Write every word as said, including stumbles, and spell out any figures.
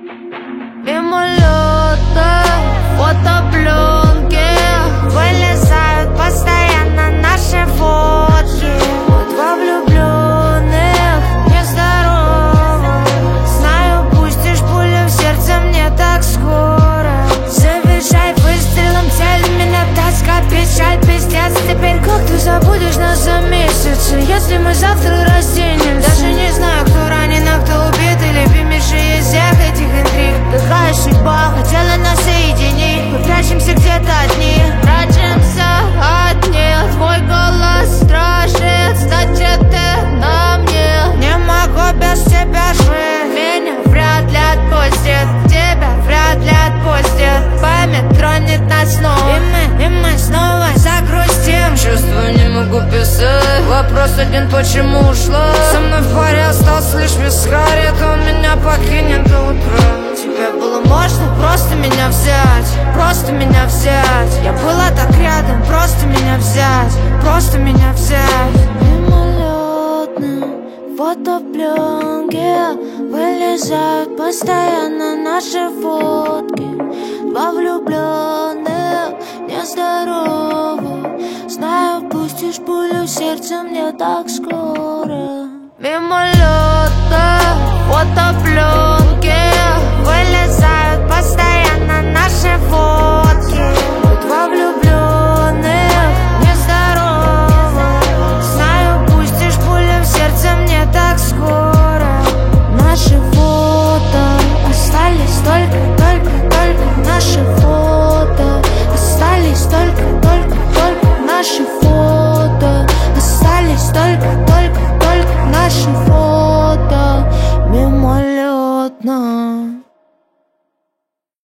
Мимолета, фотопленки, вылезают постоянно наши фотки. Мы два влюбленных, нездоровых. Знаю, пустишь пулю в сердце мне так скоро. Завершай выстрелом, цель меня тоска, печаль, пиздец. Теперь как ты забудешь нас за месяцы, если мы завтра разденемся? Даже не знаю, кто ранен, а кто убит, и любимейший из всех этих интриг. Какая судьба хотела нас соединить? Мы прячемся где-то одни, прячемся одни. Твой голос страшит, кстати, ты на мне. Не могу без тебя жить. Меня вряд ли отпустит, тебя вряд ли отпустит. Память тронет нас снова, и мы, и мы снова загрустим. Чувствую, не могу писать. Вопрос один, почему ушла? Со мной в паре остался лишь вискарь, то он меня покинет до утра. Тебе было можно просто меня взять, просто меня взять. Я была так рядом, просто меня взять, просто меня взять. Мимолетные фотопленки, вылезают постоянно наши фотки. Два влюбленных, нездоровых. Знаю, пустишь пулю в сердце мне так скоро. Мимолета, фотопленки, вылезают постоянно наши фотки. Два влюбленных, нездоровых. Знаю, пустишь пулю в сердце мне так скоро. Наши фото остались только, только, только. Наши фото остались только, только, только. Наши фото остались только, только, только. Наши фото мимолетно.